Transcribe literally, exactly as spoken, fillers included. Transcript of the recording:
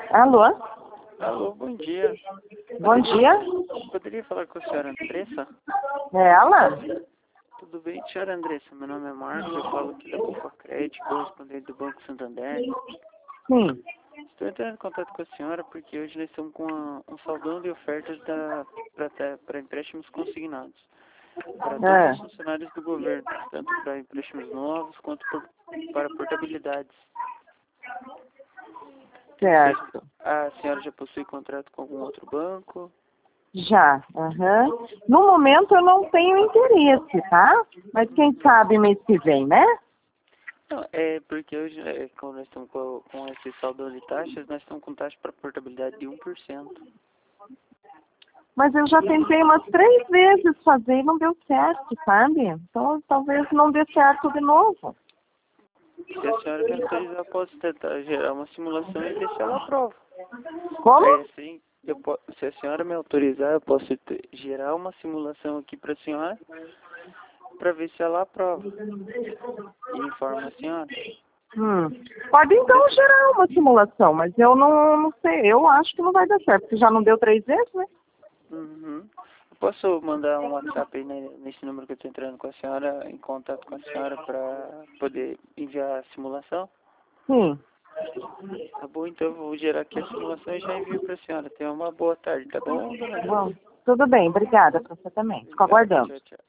Alô? Alô, bom dia. Bom dia. Poderia falar com a senhora Andressa? É ela? Tudo bem, senhora Andressa? Meu nome é Marcos, eu falo aqui da Bufacred, correspondente do Banco Santander. Sim. Estou entrando em contato com a senhora porque hoje nós estamos com uma, um saldão de ofertas para empréstimos consignados. Para todos É. os funcionários do governo, tanto para empréstimos novos quanto por, para portabilidades. Certo. A senhora já possui contrato com algum outro banco? Já. Aham. No momento eu não tenho interesse, tá? Mas quem sabe mês que vem, né? Não, é porque hoje, é, como nós estamos com, com esse saldo de taxas, nós estamos com taxa para portabilidade de um por cento. Mas eu já tentei umas três vezes fazer e não deu certo, sabe? Então talvez não dê certo de novo. Se a senhora me autorizar, eu posso tentar gerar uma simulação e ver se ela aprova. Como? É, sim, eu po se a senhora me autorizar, eu posso te- gerar uma simulação aqui para a senhora, para ver se ela aprova. E informa a senhora. Hum. Pode então gerar uma simulação, mas eu não, não sei, eu acho que não vai dar certo, porque já não deu três vezes, né? Uhum. Eu posso mandar um WhatsApp aí né, nesse número que eu estou entrando com a senhora, em contato com a senhora, para poder enviar a simulação? Sim. Tá bom, então eu vou gerar aqui a simulação e já envio para a senhora. Tenha uma boa tarde, tá bom, dona Andressa? Bom, tudo bem, obrigada para você também. Fico Obrigado, aguardando. tchau, tchau.